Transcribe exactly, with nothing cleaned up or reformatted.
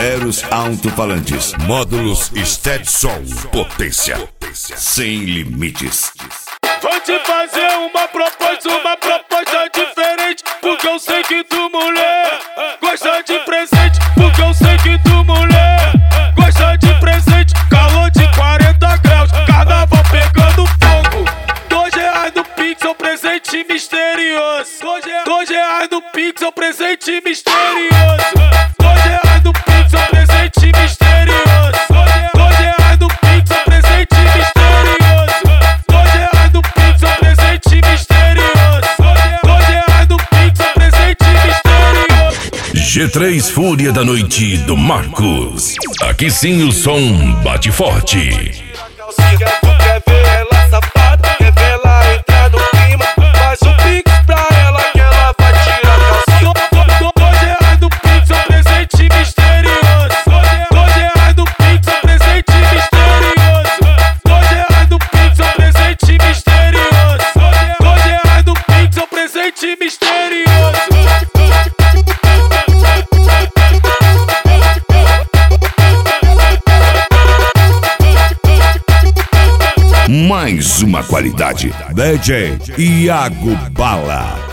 Eros Alto-Falantes. Módulos Stetson. Potência sem limites. Vou te fazer uma proposta, uma proposta diferente. Porque eu sei que tu, mulher, gosta de presente. Porque eu sei que tu, mulher, gosta de presente. Calor de quarenta graus, carnaval pegando fogo. Dois reais do Pixel, presente misterioso. Dois reais do Pixel, presente misterioso. Dois reais do Pixel, presente misterioso. Dois reais do Pixel, presente misterioso. Dois reais do Pixel, presente misterioso. Dois reais do Pixel, presente misterioso. G três Fúria da Noite do Marcos. Aqui sim o som bate forte. Mais uma qualidade. D J Iago Bala.